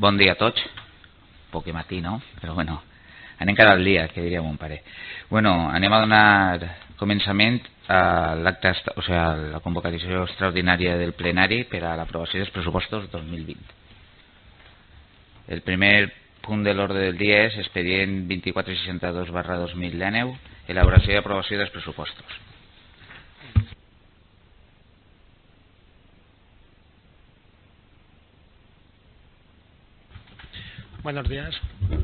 Bon dia a tots. Poc matí, no? Però bueno, anem cada al dia, que diria mon pare. Bueno, anem a donar començament a l'acte, o sigui, a la convocatòria extraordinària del plenari per a l'aprovació dels pressupostos 2020. El primer punt de l'ordre del dia és expedient 2462/2019, elaboració i aprovació dels pressupostos. Buenos días.